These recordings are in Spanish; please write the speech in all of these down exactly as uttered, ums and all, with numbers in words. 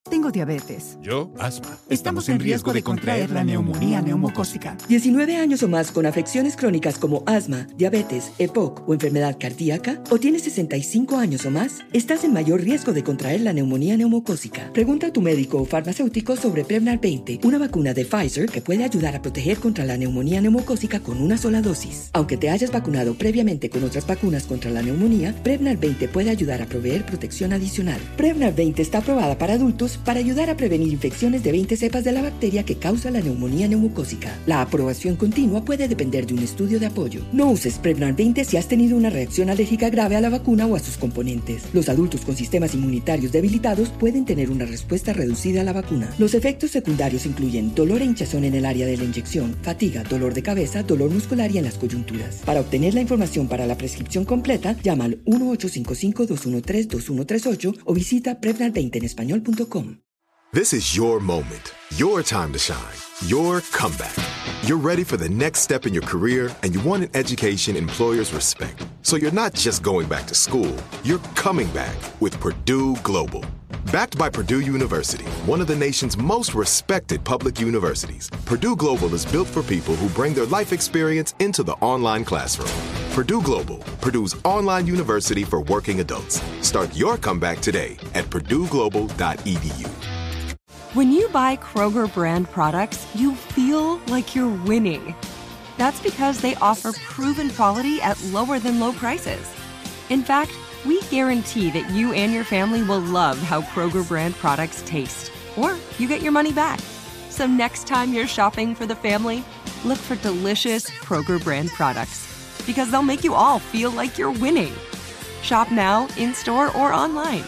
Tengo diabetes. Yo, asma. Estamos en riesgo de contraer la neumonía neumocócica. diecinueve años o más con afecciones crónicas como asma, diabetes, E P O C o enfermedad cardíaca, o tienes sesenta y cinco años o más, estás en mayor riesgo de contraer la neumonía neumocócica. Pregunta a tu médico o farmacéutico sobre Prevnar veinte, una vacuna de Pfizer que puede ayudar a proteger contra la neumonía neumocócica con una sola dosis. Aunque te hayas vacunado previamente con otras vacunas contra la neumonía, Prevnar veinte puede ayudar a proveer protección adicional. Prevnar veinte está aprobada para adultos para ayudar a prevenir infecciones de veinte cepas de la bacteria que causa la neumonía neumocócica. La aprobación continua puede depender de un estudio de apoyo. No uses Prevnar veinte si has tenido una reacción alérgica grave a la vacuna o a sus componentes. Los adultos con sistemas inmunitarios debilitados pueden tener una respuesta reducida a la vacuna. Los efectos secundarios incluyen dolor e hinchazón en el área de la inyección, fatiga, dolor de cabeza, dolor muscular y en las coyunturas. Para obtener la información para la prescripción completa, llama al uno ocho cinco cinco, dos uno tres, dos uno tres ocho o visita prevnar veinte en español punto com. This is your moment, your time to shine, your comeback. You're ready for the next step in your career, and you want an education employers respect. So you're not just going back to school, you're coming back with Purdue Global. Backed by Purdue University, one of the nation's most respected public universities, Purdue Global is built for people who bring their life experience into the online classroom. Purdue Global, Purdue's online university for working adults. Start your comeback today at purdue global dot e d u. When you buy Kroger brand products, you feel like you're winning. That's because they offer proven quality at lower than low prices. In fact, we guarantee that you and your family will love how Kroger brand products taste, or you get your money back. So next time you're shopping for the family, look for delicious Kroger brand products, because they'll make you all feel like you're winning. Shop now, in-store, or online.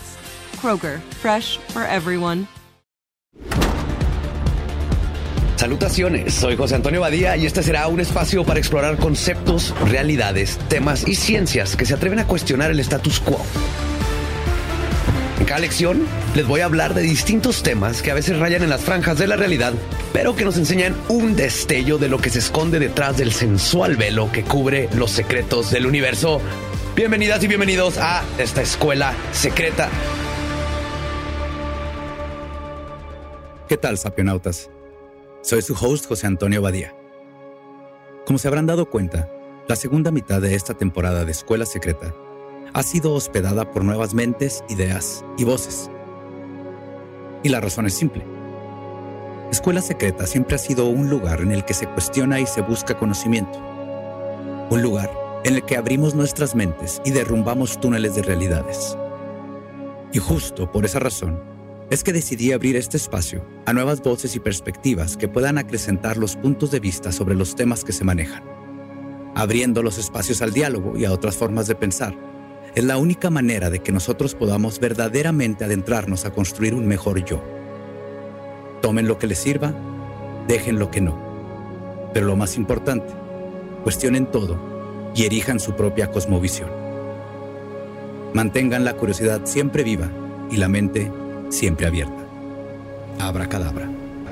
Kroger, fresh for everyone. Salutaciones, soy José Antonio Badía y este será un espacio para explorar conceptos, realidades, temas y ciencias que se atreven a cuestionar el status quo. En cada lección les voy a hablar de distintos temas que a veces rayan en las franjas de la realidad, pero que nos enseñan un destello de lo que se esconde detrás del sensual velo que cubre los secretos del universo. Bienvenidas y bienvenidos a esta escuela secreta. ¿Qué tal, sapionautas? Soy su host, José Antonio Badía. Como se habrán dado cuenta, la segunda mitad de esta temporada de Escuela Secreta ha sido hospedada por nuevas mentes, ideas y voces. Y la razón es simple. Escuela Secreta siempre ha sido un lugar en el que se cuestiona y se busca conocimiento. Un lugar en el que abrimos nuestras mentes y derrumbamos túneles de realidades. Y justo por esa razón, es que decidí abrir este espacio a nuevas voces y perspectivas que puedan acrecentar los puntos de vista sobre los temas que se manejan. Abriendo los espacios al diálogo y a otras formas de pensar, es la única manera de que nosotros podamos verdaderamente adentrarnos a construir un mejor yo. Tomen lo que les sirva, dejen lo que no. Pero lo más importante, cuestionen todo y erijan su propia cosmovisión. Mantengan la curiosidad siempre viva y la mente siempre abierta. Abracadabra.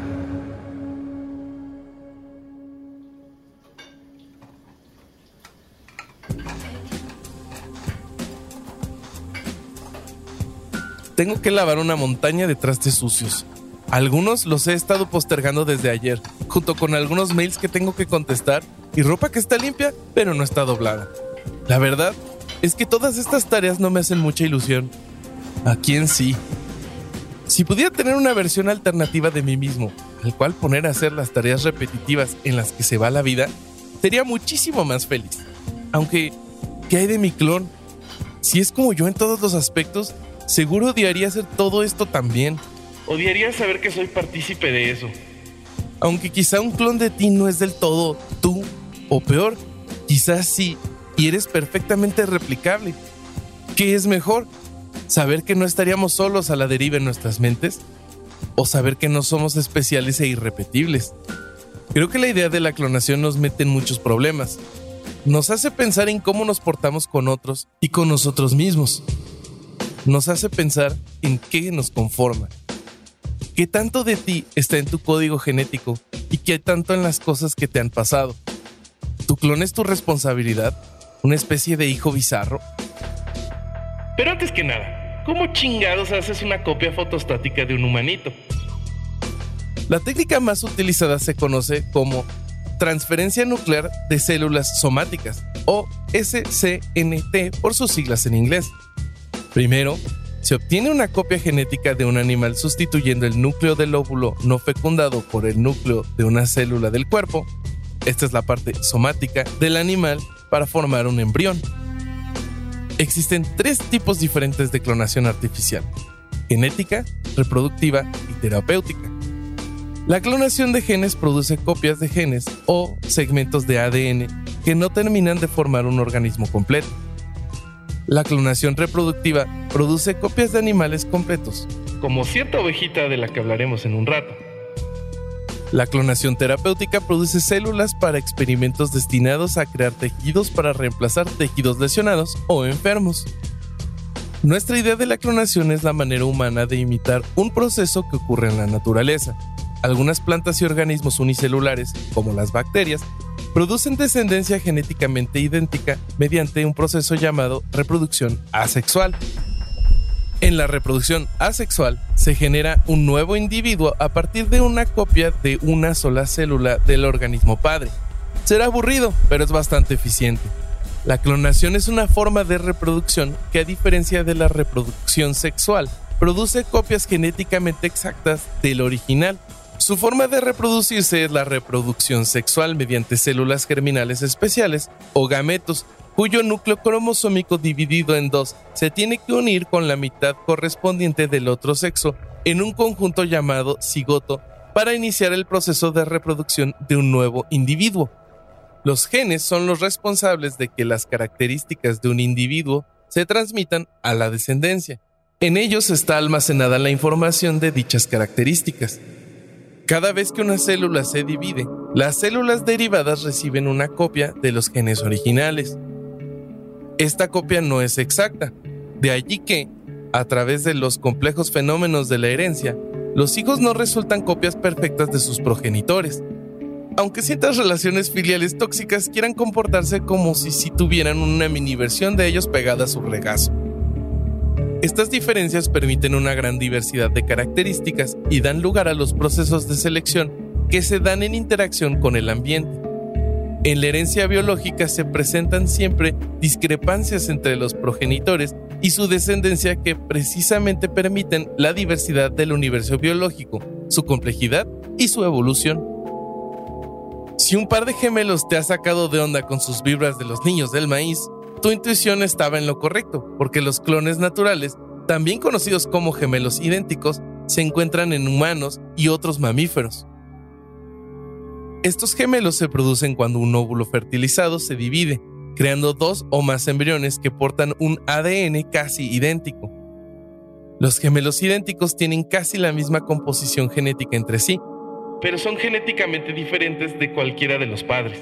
Tengo que lavar una montaña de trastes sucios. Algunos los he estado postergando desde ayer, junto con algunos mails que tengo que contestar y ropa que está limpia, pero no está doblada. La verdad es que todas estas tareas no me hacen mucha ilusión. ¿A quién sí? Si pudiera tener una versión alternativa de mí mismo, al cual poner a hacer las tareas repetitivas en las que se va la vida, sería muchísimo más feliz. Aunque, ¿qué hay de mi clon? Si es como yo en todos los aspectos, seguro odiaría hacer todo esto también. Odiaría saber que soy partícipe de eso. Aunque quizá un clon de ti no es del todo tú, o peor, quizás sí, y eres perfectamente replicable. ¿Qué es mejor? ¿Saber que no estaríamos solos a la deriva en nuestras mentes? ¿O saber que no somos especiales e irrepetibles? Creo que la idea de la clonación nos mete en muchos problemas. Nos hace pensar en cómo nos portamos con otros y con nosotros mismos. Nos hace pensar en qué nos conforma. ¿Qué tanto de ti está en tu código genético y qué tanto en las cosas que te han pasado? ¿Tu clon es tu responsabilidad? ¿Una especie de hijo bizarro? Pero antes que nada, ¿cómo chingados haces una copia fotostática de un humanito? La técnica más utilizada se conoce como transferencia nuclear de células somáticas, o S C N T por sus siglas en inglés. Primero, se obtiene una copia genética de un animal sustituyendo el núcleo del óvulo no fecundado por el núcleo de una célula del cuerpo, esta es la parte somática del animal, para formar un embrión. Existen tres tipos diferentes de clonación artificial: genética, reproductiva y terapéutica. La clonación de genes produce copias de genes o segmentos de A D N que no terminan de formar un organismo completo. La clonación reproductiva produce copias de animales completos, como cierta ovejita de la que hablaremos en un rato. La clonación terapéutica produce células para experimentos destinados a crear tejidos para reemplazar tejidos lesionados o enfermos. Nuestra idea de la clonación es la manera humana de imitar un proceso que ocurre en la naturaleza. Algunas plantas y organismos unicelulares, como las bacterias, producen descendencia genéticamente idéntica mediante un proceso llamado reproducción asexual. En la reproducción asexual se genera un nuevo individuo a partir de una copia de una sola célula del organismo padre. Será aburrido, pero es bastante eficiente. La clonación es una forma de reproducción que, a diferencia de la reproducción sexual, produce copias genéticamente exactas del original. Su forma de reproducirse es la reproducción sexual mediante células germinales especiales o gametos, cuyo núcleo cromosómico dividido en dos se tiene que unir con la mitad correspondiente del otro sexo en un conjunto llamado cigoto para iniciar el proceso de reproducción de un nuevo individuo. Los genes son los responsables de que las características de un individuo se transmitan a la descendencia. En ellos está almacenada la información de dichas características. Cada vez que una célula se divide, las células derivadas reciben una copia de los genes originales. Esta copia no es exacta, de allí que, a través de los complejos fenómenos de la herencia, los hijos no resultan copias perfectas de sus progenitores, aunque ciertas relaciones filiales tóxicas quieran comportarse como si sí tuvieran una mini versión de ellos pegada a su regazo. Estas diferencias permiten una gran diversidad de características y dan lugar a los procesos de selección que se dan en interacción con el ambiente. En la herencia biológica se presentan siempre discrepancias entre los progenitores y su descendencia que precisamente permiten la diversidad del universo biológico, su complejidad y su evolución. Si un par de gemelos te ha sacado de onda con sus vibras de los niños del maíz, tu intuición estaba en lo correcto, porque los clones naturales, también conocidos como gemelos idénticos, se encuentran en humanos y otros mamíferos. Estos gemelos se producen cuando un óvulo fertilizado se divide, creando dos o más embriones que portan un A D N casi idéntico. Los gemelos idénticos tienen casi la misma composición genética entre sí, pero son genéticamente diferentes de cualquiera de los padres.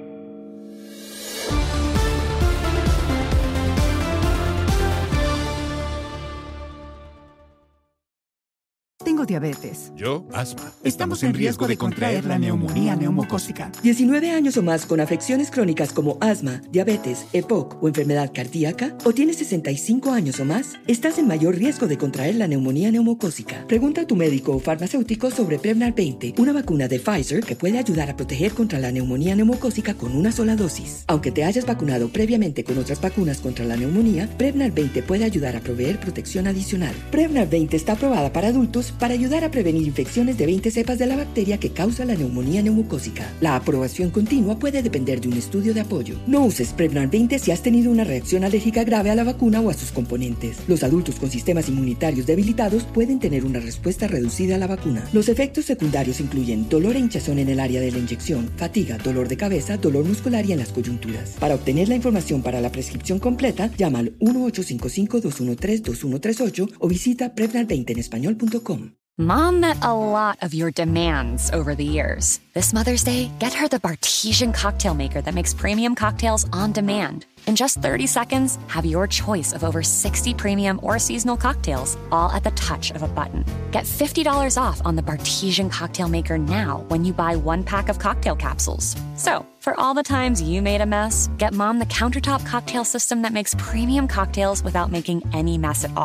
Tengo diabetes. Yo, asma. Estamos en riesgo de contraer la neumonía neumocócica. diecinueve años o más con afecciones crónicas como asma, diabetes, E P O C o enfermedad cardíaca, o tienes sesenta y cinco años o más, estás en mayor riesgo de contraer la neumonía neumocócica. Pregunta a tu médico o farmacéutico sobre Prevnar veinte, una vacuna de Pfizer que puede ayudar a proteger contra la neumonía neumocócica con una sola dosis. Aunque te hayas vacunado previamente con otras vacunas contra la neumonía, Prevnar veinte puede ayudar a proveer protección adicional. Prevnar veinte está aprobada para adultos para ayudar a prevenir infecciones de veinte cepas de la bacteria que causa la neumonía neumocócica. La aprobación continua puede depender de un estudio de apoyo. No uses Prevnar veinte si has tenido una reacción alérgica grave a la vacuna o a sus componentes. Los adultos con sistemas inmunitarios debilitados pueden tener una respuesta reducida a la vacuna. Los efectos secundarios incluyen dolor e hinchazón en el área de la inyección, fatiga, dolor de cabeza, dolor muscular y en las coyunturas. Para obtener la información para la prescripción completa, llama al uno ocho cinco cinco, dos uno tres, dos uno tres ocho o visita prevnar veinte en español punto com. Mom met a lot of your demands over the years. This Mother's Day, get her the Bartesian cocktail maker that makes premium cocktails on demand. In just thirty seconds, have your choice of over sixty premium or seasonal cocktails, all at the touch of a button. Get fifty dollars off on the Bartesian cocktail maker now when you buy one pack of cocktail capsules. So, for all the times you made a mess, get Mom the countertop cocktail system that makes premium cocktails without making any mess at all.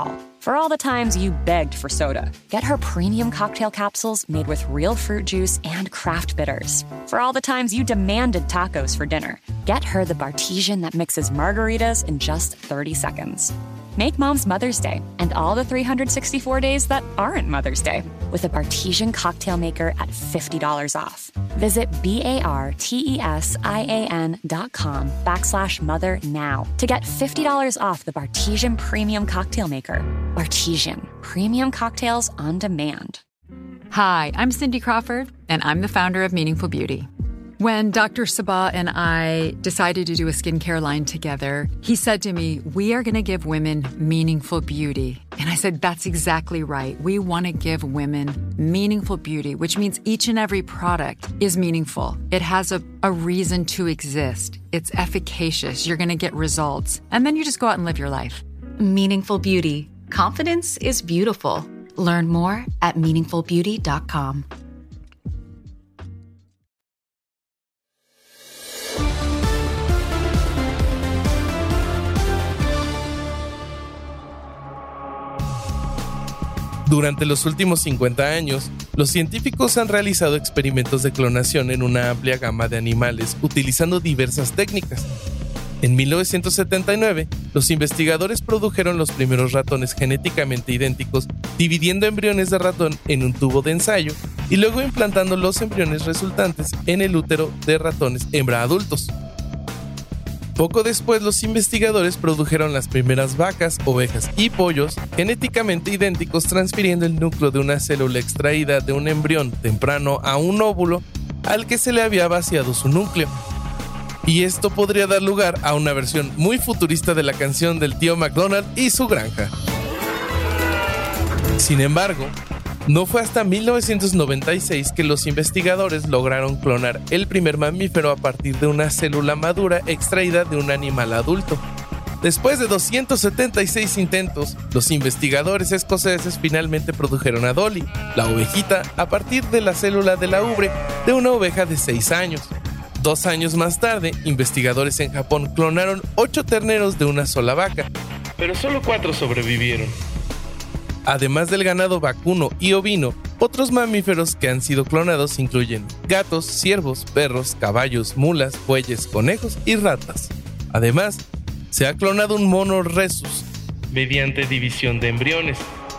For all the times you begged for soda, get her premium cocktail capsules made with real fruit juice and craft bitters. For all the times you demanded tacos for dinner, get her the Bartesian that mixes margaritas in just thirty seconds. Make Mom's Mother's Day and all the three hundred sixty-four days that aren't Mother's Day with a Bartesian cocktail maker at fifty dollars off. Visit B-A-R-T-E-S-I-A-N dot com backslash mother now to get fifty dollars off the Bartesian Premium Cocktail Maker. Bartesian, premium cocktails on demand. Hi, I'm Cindy Crawford, and I'm the founder of Meaningful Beauty. When Doctor Sabah and I decided to do a skincare line together, he said to me, we are going to give women meaningful beauty. And I said, that's exactly right. We want to give women meaningful beauty, which means each and every product is meaningful. It has a, a reason to exist. It's efficacious. You're going to get results. And then you just go out and live your life. Meaningful Beauty. Confidence is beautiful. Learn more at meaningful beauty dot com. Durante los últimos cincuenta años, los científicos han realizado experimentos de clonación en una amplia gama de animales utilizando diversas técnicas. En mil novecientos setenta y nueve, los investigadores produjeron los primeros ratones genéticamente idénticos, dividiendo embriones de ratón en un tubo de ensayo y luego implantando los embriones resultantes en el útero de ratones hembra adultos. Poco después, los investigadores produjeron las primeras vacas, ovejas y pollos genéticamente idénticos, transfiriendo el núcleo de una célula extraída de un embrión temprano a un óvulo al que se le había vaciado su núcleo. Y esto podría dar lugar a una versión muy futurista de la canción del tío McDonald y su granja. Sin embargo, no fue hasta mil novecientos noventa y seis que los investigadores lograron clonar el primer mamífero a partir de una célula madura extraída de un animal adulto. Después de doscientos setenta y seis intentos, los investigadores escoceses finalmente produjeron a Dolly, la ovejita, a partir de la célula de la ubre de una oveja de seis años. Dos años más tarde, investigadores en Japón clonaron ocho terneros de una sola vaca, pero solo cuatro sobrevivieron. Además del ganado vacuno y ovino, otros mamíferos que han sido clonados incluyen gatos, ciervos, perros, caballos, mulas, bueyes, conejos y ratas. Además, se ha clonado un mono rhesus mediante división de embriones.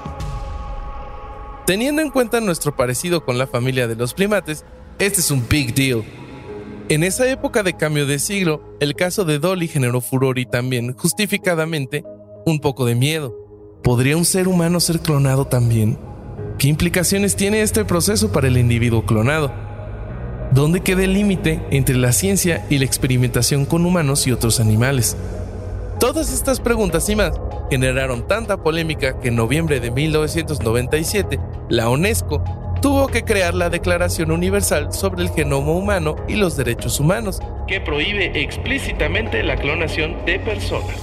Teniendo en cuenta nuestro parecido con la familia de los primates, este es un big deal. En esa época de cambio de siglo, el caso de Dolly generó furor y también, justificadamente, un poco de miedo. ¿Podría un ser humano ser clonado también? ¿Qué implicaciones tiene este proceso para el individuo clonado? ¿Dónde queda el límite entre la ciencia y la experimentación con humanos y otros animales? Todas estas preguntas y más generaron tanta polémica que en noviembre de mil novecientos noventa y siete, la UNESCO tuvo que crear la Declaración Universal sobre el Genoma Humano y los Derechos Humanos, que prohíbe explícitamente la clonación de personas.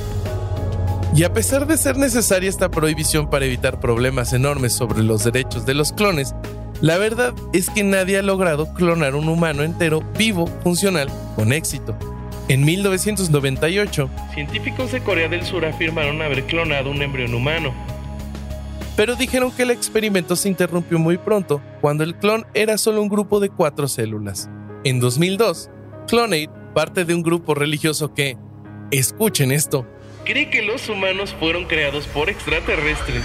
Y a pesar de ser necesaria esta prohibición para evitar problemas enormes sobre los derechos de los clones, la verdad es que nadie ha logrado clonar un humano entero, vivo, funcional, con éxito. En mil novecientos noventa y ocho, científicos de Corea del Sur afirmaron haber clonado un embrión humano, pero dijeron que el experimento se interrumpió muy pronto, cuando el clon era solo un grupo de cuatro células. En dos mil dos, Clonaid, parte de un grupo religioso que, escuchen esto, cree que los humanos fueron creados por extraterrestres,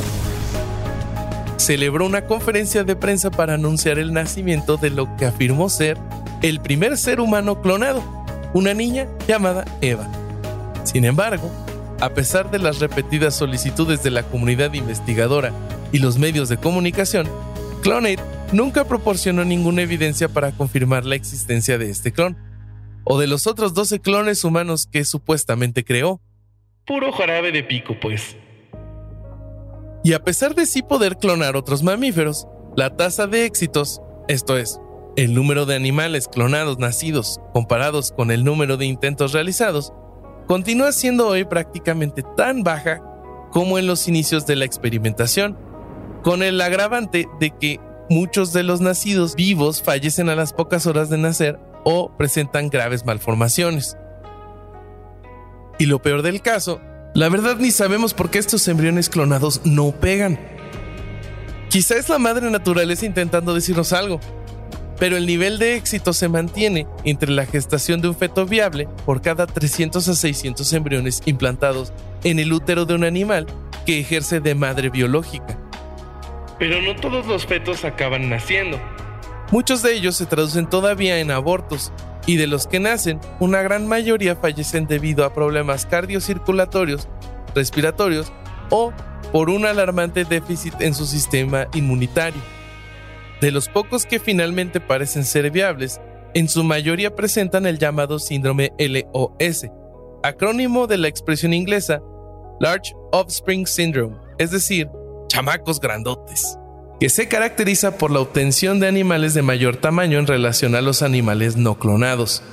celebró una conferencia de prensa para anunciar el nacimiento de lo que afirmó ser el primer ser humano clonado, una niña llamada Eva. Sin embargo, a pesar de las repetidas solicitudes de la comunidad investigadora y los medios de comunicación, Clonaid nunca proporcionó ninguna evidencia para confirmar la existencia de este clon, o de los otros doce clones humanos que supuestamente creó. Puro jarabe de pico, pues. Y a pesar de sí poder clonar otros mamíferos, la tasa de éxitos, esto es, el número de animales clonados nacidos comparados con el número de intentos realizados, continúa siendo hoy prácticamente tan baja como en los inicios de la experimentación, con el agravante de que muchos de los nacidos vivos fallecen a las pocas horas de nacer o presentan graves malformaciones. Y lo peor del caso La verdad ni sabemos por qué estos embriones clonados no pegan. Quizá es la madre naturaleza intentando decirnos algo, pero el nivel de éxito se mantiene entre la gestación de un feto viable por cada trescientos a seiscientos embriones implantados en el útero de un animal que ejerce de madre biológica. Pero no todos los fetos acaban naciendo. Muchos de ellos se traducen todavía en abortos, y de los que nacen, una gran mayoría fallecen debido a problemas cardiocirculatorios, respiratorios o por un alarmante déficit en su sistema inmunitario. De los pocos que finalmente parecen ser viables, en su mayoría presentan el llamado síndrome L O S, acrónimo de la expresión inglesa Large Offspring Syndrome, es decir, chamacos grandotes, que se caracteriza por la obtención de animales de mayor tamaño en relación a los animales no clonados.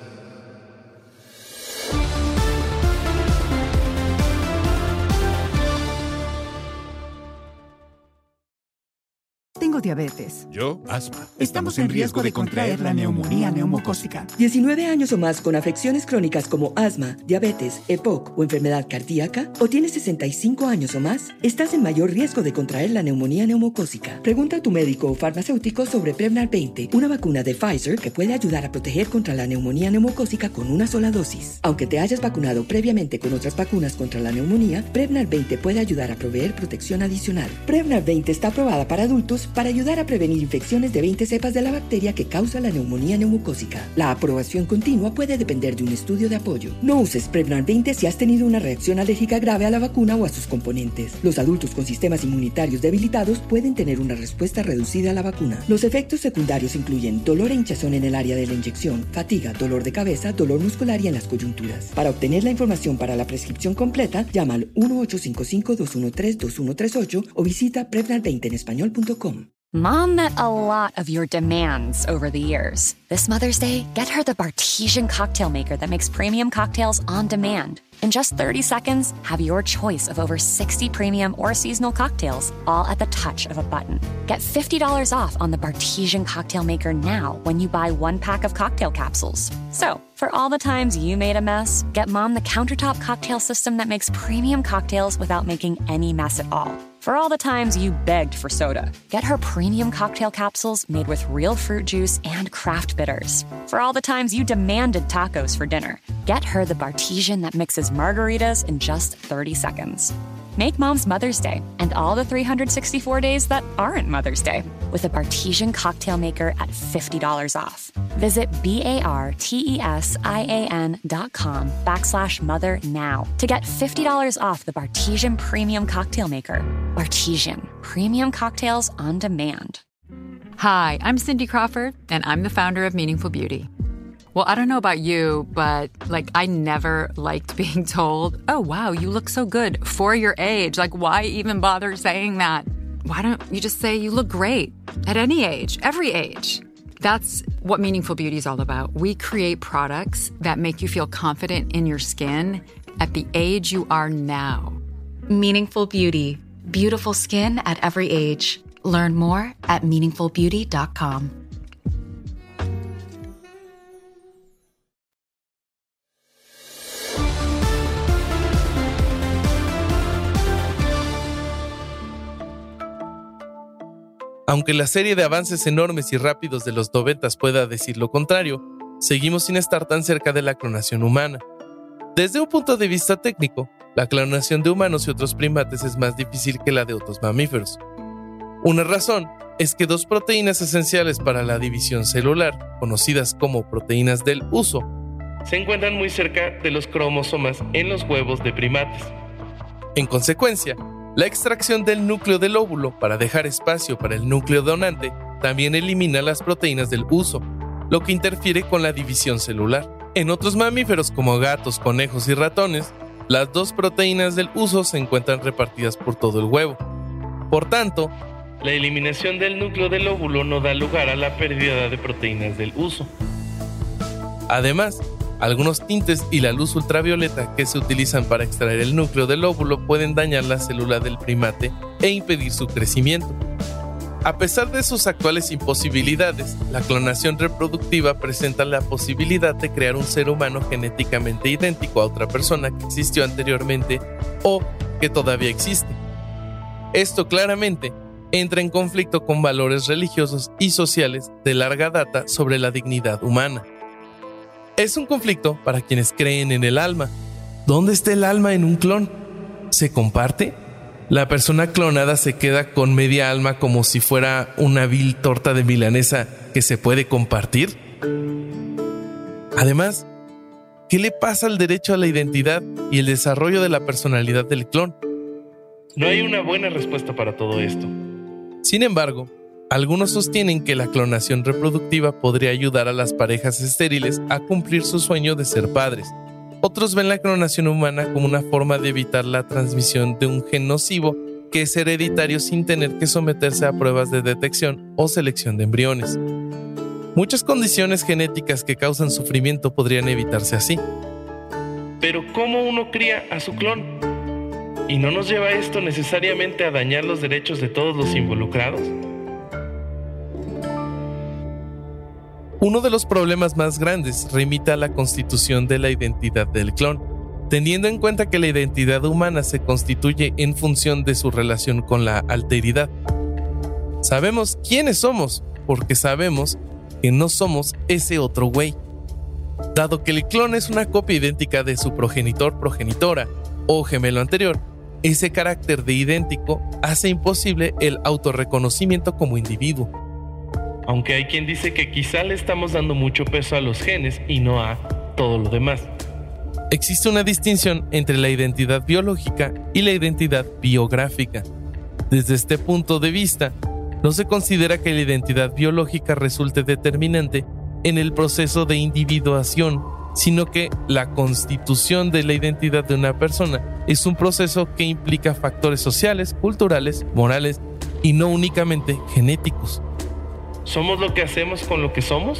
Tengo diabetes. Yo, asma. Estamos en riesgo de contraer la neumonía neumocócica. diecinueve años o más con afecciones crónicas como asma, diabetes, E P O C o enfermedad cardíaca, o tienes sesenta y cinco años o más, estás en mayor riesgo de contraer la neumonía neumocócica. Pregunta a tu médico o farmacéutico sobre Prevnar veinte, una vacuna de Pfizer que puede ayudar a proteger contra la neumonía neumocócica con una sola dosis. Aunque te hayas vacunado previamente con otras vacunas contra la neumonía, Prevnar veinte puede ayudar a proveer protección adicional. Prevnar veinte está aprobada para adultos para ayudar a prevenir infecciones de veinte cepas de la bacteria que causa la neumonía neumocócica. La aprobación continua puede depender de un estudio de apoyo. No uses Prevnar veinte si has tenido una reacción alérgica grave a la vacuna o a sus componentes. Los adultos con sistemas inmunitarios debilitados pueden tener una respuesta reducida a la vacuna. Los efectos secundarios incluyen dolor e hinchazón en el área de la inyección, fatiga, dolor de cabeza, dolor muscular y en las coyunturas. Para obtener la información para la prescripción completa, llama al uno ocho cinco cinco, dos uno tres, dos uno tres ocho o visita prevnar veinte en español punto com. Mom met a lot of your demands over the years. This Mother's Day, get her the Bartesian cocktail maker that makes premium cocktails on demand. In just thirty seconds, have your choice of over sixty premium or seasonal cocktails, all at the touch of a button. Get fifty dollars off on the Bartesian cocktail maker now when you buy one pack of cocktail capsules. So, for all the times you made a mess, get Mom the countertop cocktail system that makes premium cocktails without making any mess at all. For all the times you begged for soda, get her premium cocktail capsules made with real fruit juice and craft bitters. For all the times you demanded tacos for dinner, get her the Bartesian that mixes margaritas in just thirty seconds. Make Mom's Mother's Day and all the three hundred sixty-four days that aren't Mother's Day with a Bartesian cocktail maker at fifty dollars off. Visit B-A-R-T-E-S-I-A-N dot com backslash mother now to get fifty dollars off the Bartesian Premium Cocktail Maker. Bartesian, premium cocktails on demand. Hi, I'm Cindy Crawford, and I'm the founder of Meaningful Beauty. Well, I don't know about you, but like I never liked being told, oh, wow, you look so good for your age. Like, why even bother saying that? Why don't you just say you look great at any age, every age? That's what Meaningful Beauty is all about. We create products that make you feel confident in your skin at the age you are now. Meaningful Beauty. Beautiful skin at every age. Learn more at meaningful beauty dot com. Aunque la serie de avances enormes y rápidos de los noventas pueda decir lo contrario, seguimos sin estar tan cerca de la clonación humana. Desde un punto de vista técnico, la clonación de humanos y otros primates es más difícil que la de otros mamíferos. Una razón es que dos proteínas esenciales para la división celular, conocidas como proteínas del uso, se encuentran muy cerca de los cromosomas en los huevos de primates. En consecuencia, la extracción del núcleo del óvulo para dejar espacio para el núcleo donante también elimina las proteínas del uso, lo que interfiere con la división celular. En otros mamíferos como gatos, conejos y ratones, las dos proteínas del uso se encuentran repartidas por todo el huevo. Por tanto, la eliminación del núcleo del óvulo no da lugar a la pérdida de proteínas del uso. Además, algunos tintes y la luz ultravioleta que se utilizan para extraer el núcleo del óvulo pueden dañar la célula del primate e impedir su crecimiento. A pesar de sus actuales imposibilidades, la clonación reproductiva presenta la posibilidad de crear un ser humano genéticamente idéntico a otra persona que existió anteriormente o que todavía existe. Esto claramente entra en conflicto con valores religiosos y sociales de larga data sobre la dignidad humana. Es un conflicto para quienes creen en el alma. ¿Dónde está el alma en un clon? ¿Se comparte? ¿La persona clonada se queda con media alma como si fuera una vil torta de milanesa que se puede compartir? Además, ¿qué le pasa al derecho a la identidad y el desarrollo de la personalidad del clon? No hay una buena respuesta para todo esto. Sin embargo, algunos sostienen que la clonación reproductiva podría ayudar a las parejas estériles a cumplir su sueño de ser padres. Otros ven la clonación humana como una forma de evitar la transmisión de un gen nocivo que es hereditario sin tener que someterse a pruebas de detección o selección de embriones. Muchas condiciones genéticas que causan sufrimiento podrían evitarse así. Pero ¿cómo uno cría a su clon? ¿Y no nos lleva esto necesariamente a dañar los derechos de todos los involucrados? Uno de los problemas más grandes remite a la constitución de la identidad del clon, teniendo en cuenta que la identidad humana se constituye en función de su relación con la alteridad. Sabemos quiénes somos, porque sabemos que no somos ese otro güey. Dado que el clon es una copia idéntica de su progenitor, progenitora o gemelo anterior, ese carácter de idéntico hace imposible el autorreconocimiento como individuo. Aunque hay quien dice que quizá le estamos dando mucho peso a los genes y no a todo lo demás. Existe una distinción entre la identidad biológica y la identidad biográfica. Desde este punto de vista, no se considera que la identidad biológica resulte determinante en el proceso de individuación, sino que la constitución de la identidad de una persona es un proceso que implica factores sociales, culturales, morales y no únicamente genéticos. ¿Somos lo que hacemos con lo que somos?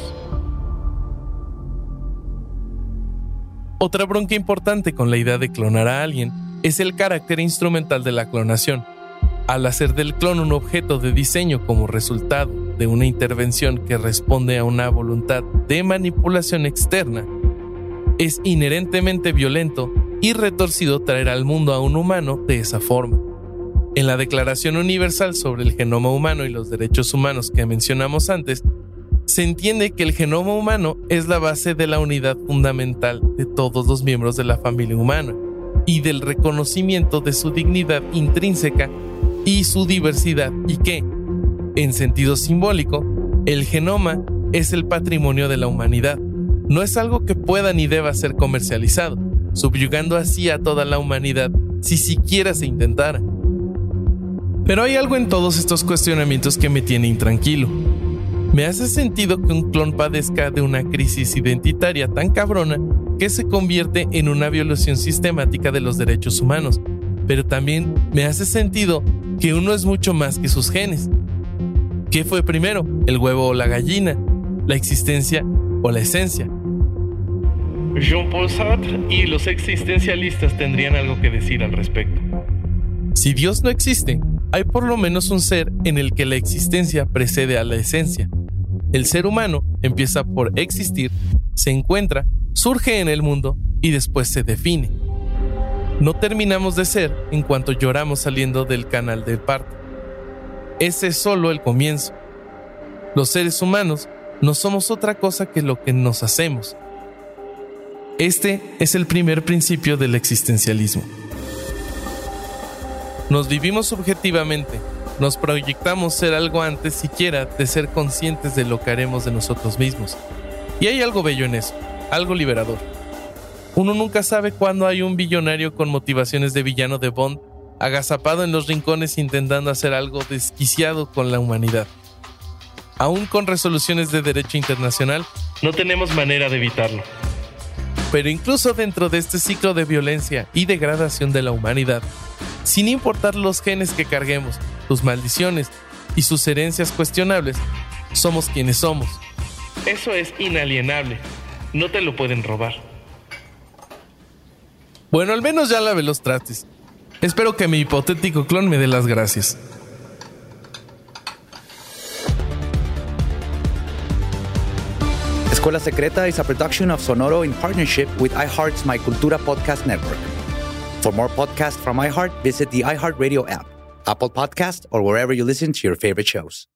Otra bronca importante con la idea de clonar a alguien es el carácter instrumental de la clonación. Al hacer del clon un objeto de diseño como resultado de una intervención que responde a una voluntad de manipulación externa, es inherentemente violento y retorcido traer al mundo a un humano de esa forma. En la Declaración Universal sobre el Genoma Humano y los Derechos Humanos que mencionamos antes, se entiende que el genoma humano es la base de la unidad fundamental de todos los miembros de la familia humana y del reconocimiento de su dignidad intrínseca y su diversidad, y que, en sentido simbólico, el genoma es el patrimonio de la humanidad. No es algo que pueda ni deba ser comercializado, subyugando así a toda la humanidad si siquiera se intentara. Pero hay algo en todos estos cuestionamientos que me tiene intranquilo. Me hace sentido que un clon padezca de una crisis identitaria tan cabrona que se convierte en una violación sistemática de los derechos humanos. Pero también me hace sentido que uno es mucho más que sus genes. ¿Qué fue primero, el huevo o la gallina? ¿La existencia o la esencia? Jean-Paul Sartre y los existencialistas tendrían algo que decir al respecto. Si Dios no existe, hay por lo menos un ser en el que la existencia precede a la esencia. El ser humano empieza por existir, se encuentra, surge en el mundo y después se define. No terminamos de ser en cuanto lloramos saliendo del canal del parto. Ese es solo el comienzo. Los seres humanos no somos otra cosa que lo que nos hacemos. Este es el primer principio del existencialismo. Nos vivimos subjetivamente, nos proyectamos ser algo antes siquiera de ser conscientes de lo que haremos de nosotros mismos. Y hay algo bello en eso, algo liberador. Uno nunca sabe cuándo hay un billonario con motivaciones de villano de Bond, agazapado en los rincones intentando hacer algo desquiciado con la humanidad. Aún con resoluciones de derecho internacional, no tenemos manera de evitarlo. Pero incluso dentro de este ciclo de violencia y degradación de la humanidad, sin importar los genes que carguemos, sus maldiciones y sus herencias cuestionables, somos quienes somos. Eso es inalienable, no te lo pueden robar. Bueno, al menos ya lavé los trastes. Espero que mi hipotético clon me dé las gracias. Escuela Secreta is a production of Sonoro in partnership with iHeart's My Cultura podcast network. For more podcasts from iHeart, visit the iHeartRadio app, Apple Podcast, or wherever you listen to your favorite shows.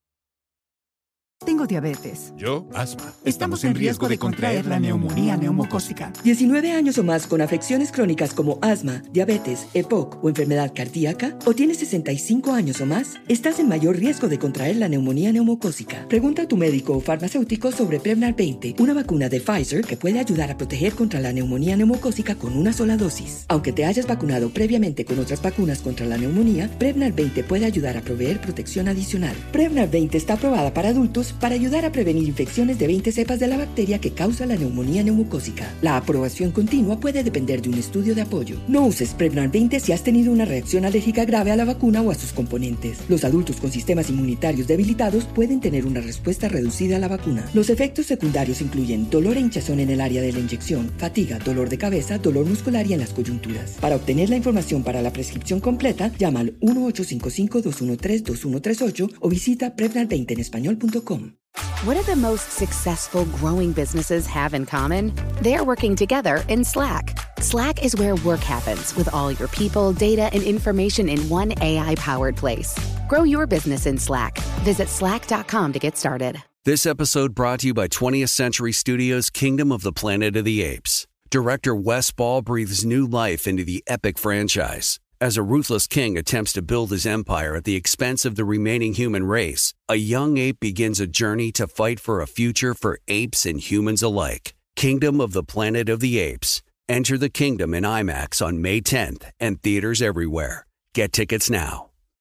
Tengo diabetes. Yo, asma. Estamos en riesgo de contraer la neumonía neumocócica. diecinueve años o más con afecciones crónicas como asma, diabetes, E P O C o enfermedad cardíaca, o tienes sesenta y cinco años o más, estás en mayor riesgo de contraer la neumonía neumocócica. Pregunta a tu médico o farmacéutico sobre Prevnar veinte, una vacuna de Pfizer que puede ayudar a proteger contra la neumonía neumocócica con una sola dosis. Aunque te hayas vacunado previamente con otras vacunas contra la neumonía, Prevnar veinte puede ayudar a proveer protección adicional. Prevnar veinte está aprobada para adultos para ayudar a prevenir infecciones de veinte cepas de la bacteria que causa la neumonía neumocócica. La aprobación continua puede depender de un estudio de apoyo. No uses Prevnar veinte si has tenido una reacción alérgica grave a la vacuna o a sus componentes. Los adultos con sistemas inmunitarios debilitados pueden tener una respuesta reducida a la vacuna. Los efectos secundarios incluyen dolor e hinchazón en el área de la inyección, fatiga, dolor de cabeza, dolor muscular y en las coyunturas. Para obtener la información para la prescripción completa, llama al uno ocho cinco cinco, dos uno tres, dos uno tres ocho o visita prevnar veinte en español punto com. What do the most successful growing businesses have in common? They're working together in Slack. Slack is where work happens with all your people, data, and information in one A I-powered place. Grow your business in Slack. Visit slack dot com to get started. This episode brought to you by twentieth Century Studios' Kingdom of the Planet of the Apes. Director Wes Ball breathes new life into the epic franchise. As a ruthless king attempts to build his empire at the expense of the remaining human race, a young ape begins a journey to fight for a future for apes and humans alike. Kingdom of the Planet of the Apes. Enter the kingdom in IMAX on May tenth and theaters everywhere. Get tickets now.